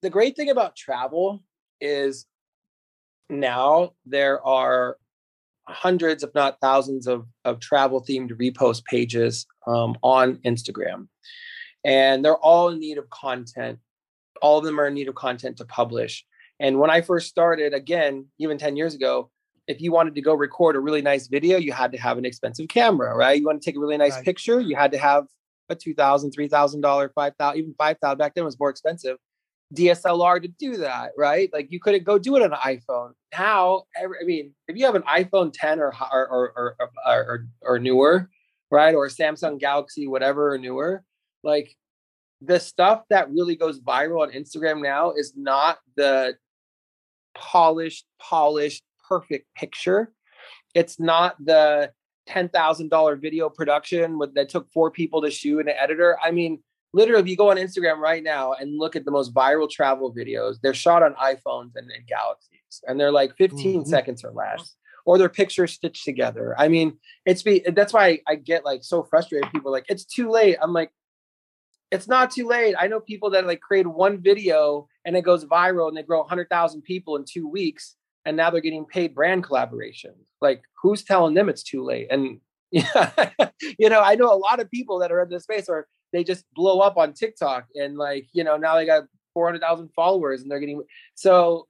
the great thing about travel is now there are hundreds, if not thousands, of travel themed repost pages on Instagram. And they're all in need of content. All of them are in need of content to publish. And when I first started, again, even 10 years ago, if you wanted to go record a really nice video, you had to have an expensive camera, right? You want to take a really nice picture, you had to have a $2,000, $3,000, $5,000, even $5,000. Back then was more expensive. DSLR to do that, right? Like you couldn't go do it on an iPhone. Now, I mean, if you have an iPhone 10 or newer, right, or a Samsung Galaxy, whatever, or newer, like the stuff that really goes viral on Instagram now is not the polished, perfect picture. It's not the $10,000 video production that took 4 people to shoot and an editor. I mean, literally, if you go on Instagram right now and look at the most viral travel videos, they're shot on iPhones and Galaxies, and they're like 15 seconds or less, or their pictures stitched together. I mean, that's why I get like so frustrated. People are like, it's too late. I'm like, it's not too late. I know people that like create one video and it goes viral and they grow 100,000 people in 2 weeks, and now they're getting paid brand collaborations. Like, who's telling them it's too late? And yeah, I know a lot of people that are in this space, or they just blow up on TikTok and like, now they got 400,000 followers and they're getting, so,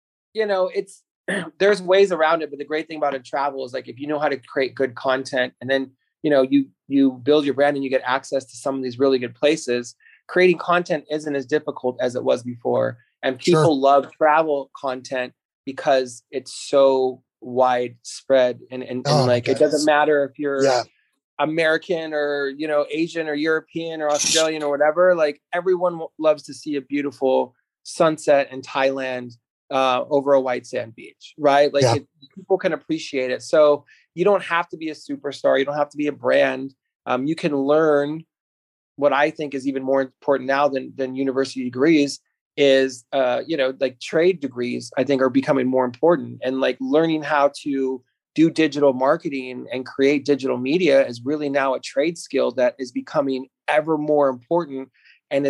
it's, there's ways around it. But the great thing about it travel is like, if you know how to create good content, and then, you build your brand and you get access to some of these really good places, creating content isn't as difficult as it was before. And people love travel content because it's so widespread and like, it doesn't matter if you're American or, Asian or European or Australian or whatever, like everyone loves to see a beautiful sunset in Thailand over a white sand beach, right? Like people can appreciate it. So you don't have to be a superstar. You don't have to be a brand. You can learn what I think is even more important now than university degrees is, like trade degrees, I think are becoming more important, and like learning how to do digital marketing and create digital media is really now a trade skill that is becoming ever more important, and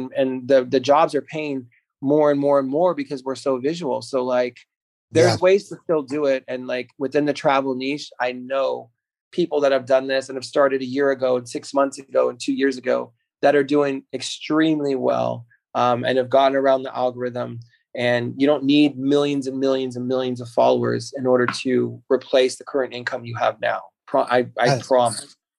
the jobs are paying more and more and more because we're so visual. So like there's ways to still do it. And like within the travel niche, I know people that have done this and have started a year ago and 6 months ago and 2 years ago that are doing extremely well, and have gotten around the algorithm. And you don't need millions and millions and millions of followers in order to replace the current income you have now. I promise.